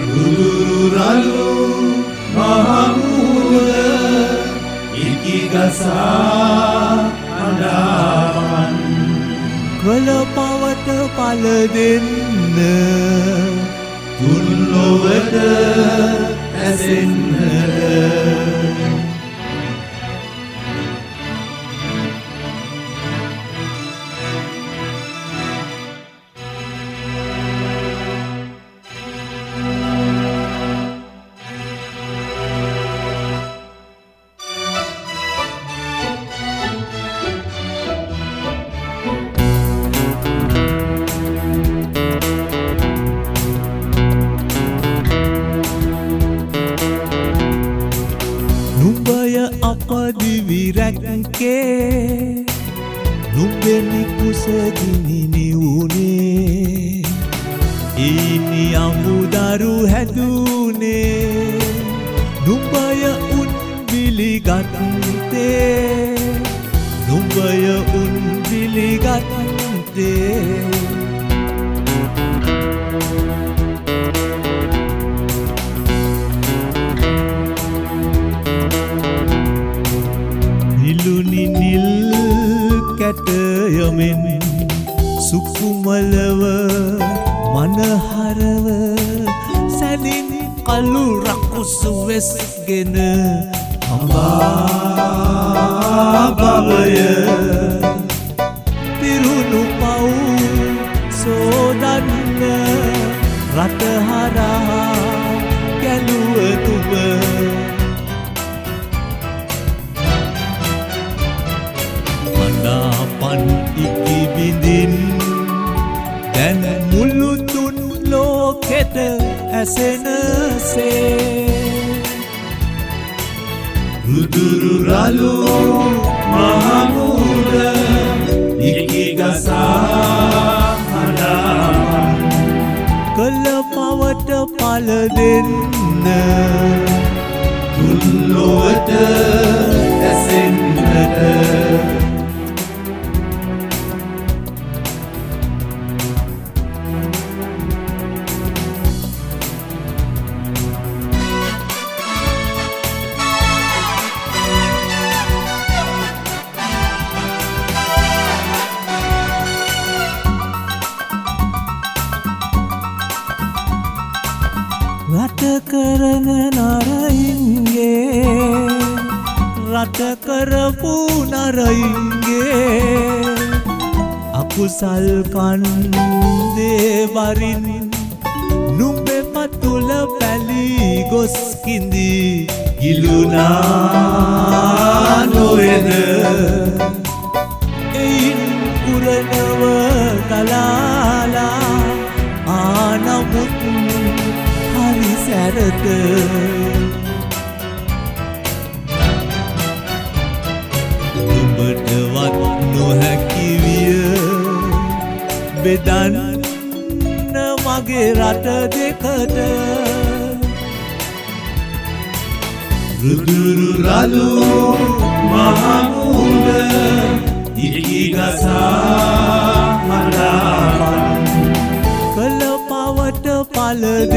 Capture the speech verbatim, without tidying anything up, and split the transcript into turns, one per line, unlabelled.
Uduru ralu mahamuda iki gasa andapan
Kelapawata pala denna
Tullowata ඇසෙන්නට
විරැක්කේ නුඹෙනි කුසගිනි නිවුනේ ඊනි අමුදරු හැදුනේ නුඹය උන් පිළිගත්තේ නුඹය උන් පිළිගත්තේ කැටයමෙන් සුකුමලව මනහරව සැනින් කළු රකුසු වෙස්ගෙන
අඹා බවය
පිරුණු පව් සෝදන්න රටහරහා ගැලුව තුබ පන් ඉකි බිඳින් දැන් මුළු තුන් ලෝකෙට ඇසෙනසේ
රුදුරු රළු මහමුද ඉකි ගසා හඬාපන්
කළ පවට පල දෙන්න
තුන් ලොවට ඇසෙන්නට
රට කරන නරයින්ගේ රට කරපු නරයින්ගේ අකුසල් කන්දේ බරින් නුඹෙ පතුල පැලී ගොස් කිඳි
ගිලුනා නොවේද
එයින් කුරනව තලාලා ආනමුත් හරි සැරද නුඹටවත් නොහැකි විය බෙදන්න මගේ රට දෙකට
රුදුරු රළු මහමුද ඉකි ගසා හඬාපන්
කළ පවට පල